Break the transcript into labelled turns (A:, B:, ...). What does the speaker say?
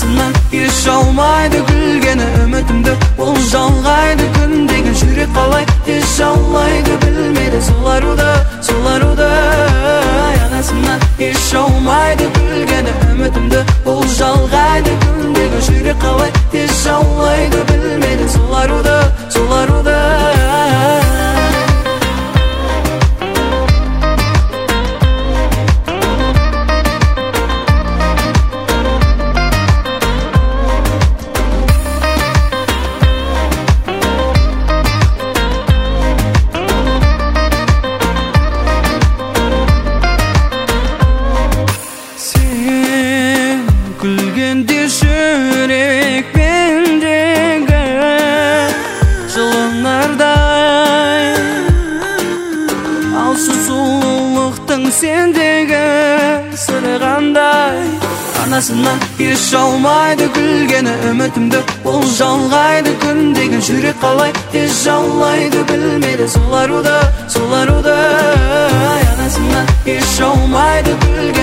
A: Anasından yaşamaydı gülgeni ümitimdi Ol жалғайды күн деген жүрек қалай Yaşamaydı bilmейді Соларуды Anasından yaşamaydı gülgeni ümitimdi Ol жалғайды күн деген жүрек қалай Yaşamaydı bilmейді Соларуды Gülgende жүрек мендегі жыланардай Алшы сұлулықтың сендегі сыры қандай Анасынан yaşamaydı gülgені үмітімді Ол жалғайды күн деген жүрек қалай Yaşamaydı bilмейді Соларуды Anasından yaşamaydı gülgeni